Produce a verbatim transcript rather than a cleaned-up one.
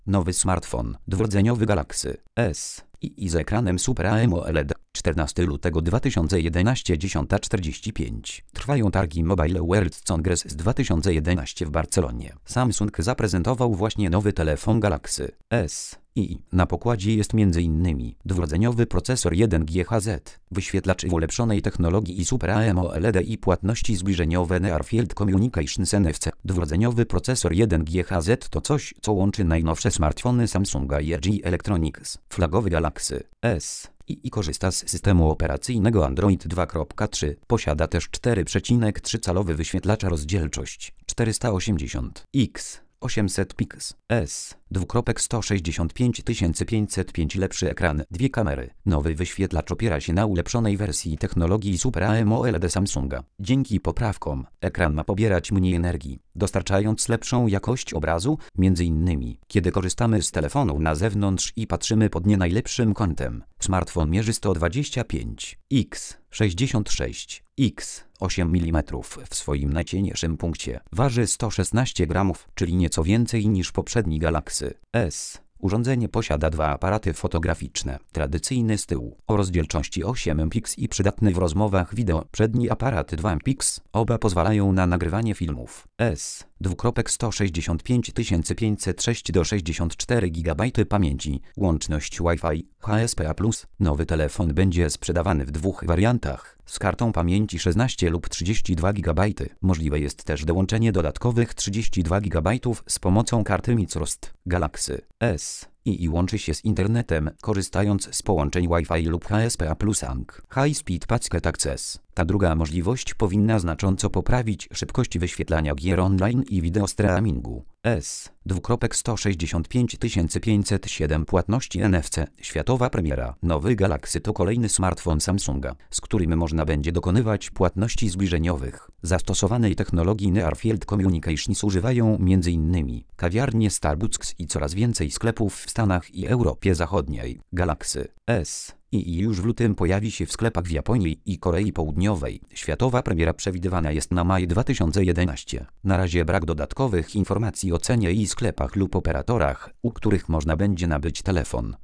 Nowy smartfon dwurdzeniowy Galaxy S i z ekranem Super AMOLED. czternastego lutego dwa tysiące jedenastego dziesiąta czterdzieści pięć. Trwają targi Mobile World Congress z dwa tysiące jedenaście w Barcelonie. Samsung zaprezentował właśnie nowy telefon Galaxy S i na pokładzie jest między innymi dwurdzeniowy procesor jeden G H Z, wyświetlacz w ulepszonej technologii i Super AMOLED i płatności zbliżeniowe Near Field Communications N F C. Dwurdzeniowy procesor jeden G H Z to coś, co łączy najnowsze smartfony Samsunga i L G Electronics. Flagowy Galaxy S i korzysta z systemu operacyjnego Android dwa kropka trzy. Posiada też cztery przecinek trzy calowy wyświetlacza, rozdzielczość czterysta osiemdziesiąt piks osiemset piks S sto sześćdziesiąt pięć tysięcy pięćset pięć. Lepszy ekran, dwie kamery. Nowy wyświetlacz opiera się na ulepszonej wersji technologii Super AMOLED Samsunga. Dzięki poprawkom ekran ma pobierać mniej energii, dostarczając lepszą jakość obrazu, między innymi kiedy korzystamy z telefonu na zewnątrz i patrzymy pod nie najlepszym kątem. Smartfon mierzy sto dwadzieścia pięć piks sześćdziesiąt sześć piks osiem milimetrów w swoim najcieńszym punkcie. Waży sto szesnaście gramów, czyli nieco więcej niż poprzedni Galaxy S. Urządzenie posiada dwa aparaty fotograficzne, tradycyjny z tyłu, o rozdzielczości osiem piks i przydatny w rozmowach wideo. Przedni aparat dwa piks, oba pozwalają na nagrywanie filmów. S sto sześćdziesiąt pięć tysięcy pięćset sześć do sześćdziesiąt cztery gigabajty pamięci, łączność Wi-Fi, H S P A plus. Nowy telefon będzie sprzedawany w dwóch wariantach, z kartą pamięci szesnaście lub trzydzieści dwa gigabajty. Możliwe jest też dołączenie dodatkowych trzydzieści dwa gigabajtów z pomocą karty Microsoft. Galaxy S i łączy się z internetem, korzystając z połączeń Wi-Fi lub H S P A plus A N G. High Speed Packet Access. Ta druga możliwość powinna znacząco poprawić szybkość wyświetlania gier online i wideo streamingu. S sto sześćdziesiąt pięć tysięcy pięćset siedem. Płatności N F C. Światowa premiera. Nowy Galaxy to kolejny smartfon Samsunga, z którym można będzie dokonywać płatności zbliżeniowych. Zastosowanej technologii Near Field Communications używają między innymi kawiarnie Starbucks i coraz więcej sklepów w Stanach i Europie Zachodniej. Galaxy S i już w lutym pojawi się w sklepach w Japonii i Korei Południowej. Światowa premiera przewidywana jest na maj dwa tysiące jedenasty. Na razie brak dodatkowych informacji o cenie i sklepach lub operatorach, u których można będzie nabyć telefon.